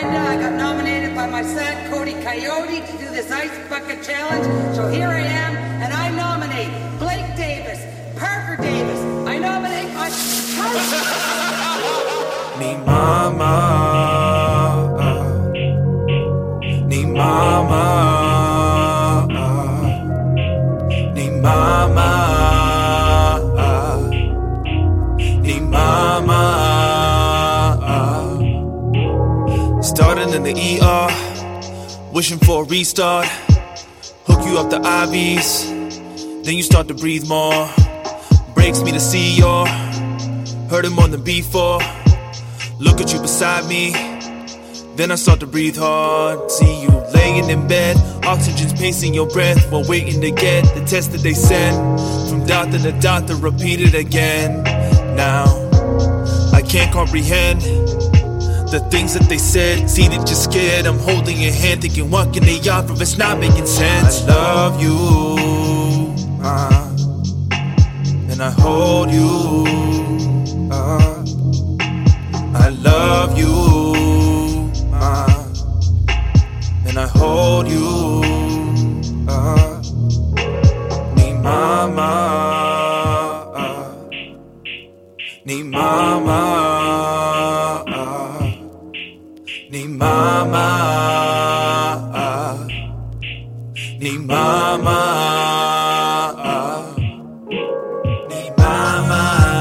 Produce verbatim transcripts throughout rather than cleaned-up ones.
Brenda. I got nominated by my son, Cody Coyote, to do this Ice Bucket Challenge. So here I am, and I nominate Blake Davis, Parker Davis. I nominate my... Ni mama, ni mama, ni mama, ni mama. Starting in the E R, wishing for a restart. Hook you up the I Vs, then you start to breathe more. Breaks me to see you're hurting more than before. Look at you beside me, then I start to breathe hard. See you laying in bed, oxygen's pacing your breath while waiting to get the test that they send. From doctor to doctor, repeat it again. Now, I can't comprehend the things that they said. See that you're scared, I'm holding your hand, thinking what can they offer if it's not making sense. I love you, uh, and I hold you, uh, I love you, uh, and I hold you, uh, ni mama, uh, ni mama, uh, ni mama, uh, ni mama, uh, ni mama.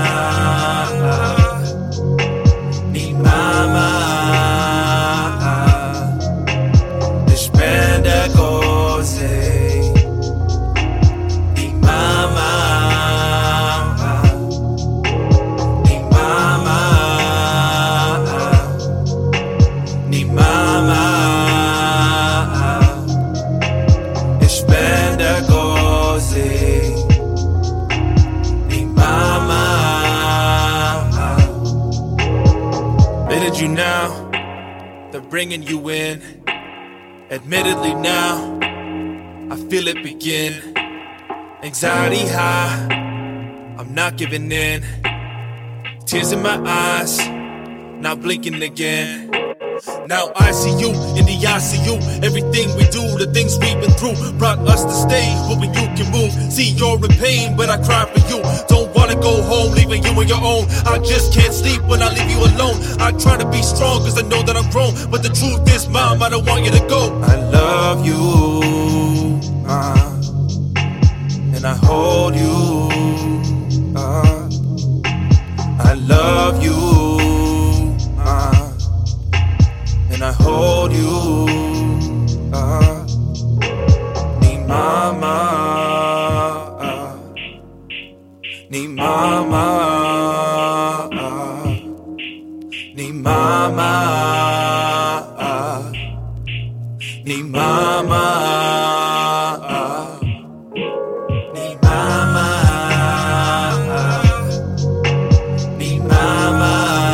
You now, they're bringing you in. Admittedly now, I feel it begin. Anxiety high, I'm not giving in. Tears in my eyes, not blinking again. Now I see you in the I C U. Everything we do, the things we've been through, brought us to stay hoping you can move. See, you're in pain, but I cry for you. Don't wanna go home, leaving you on your own. I just can't sleep when I leave you alone. I try to be strong cause I know that I'm grown, but the truth is, mom, I don't want you to go. I love you, uh, and I hold you, uh, I love you, uh, and I hold you, uh, ni mama, uh, ni mama, uh, ni mama, uh, ni mama, uh, ni mama, uh, ni mama.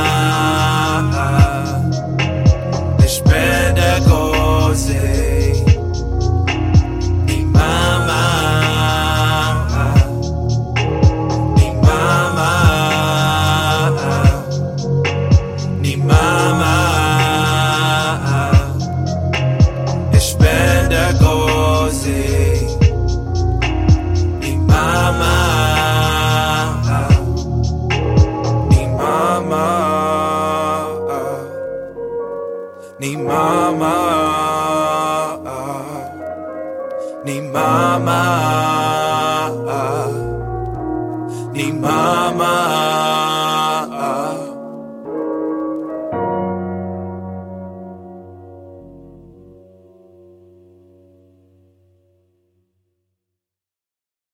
Ni mama, uh, ni mama, uh, ni mama.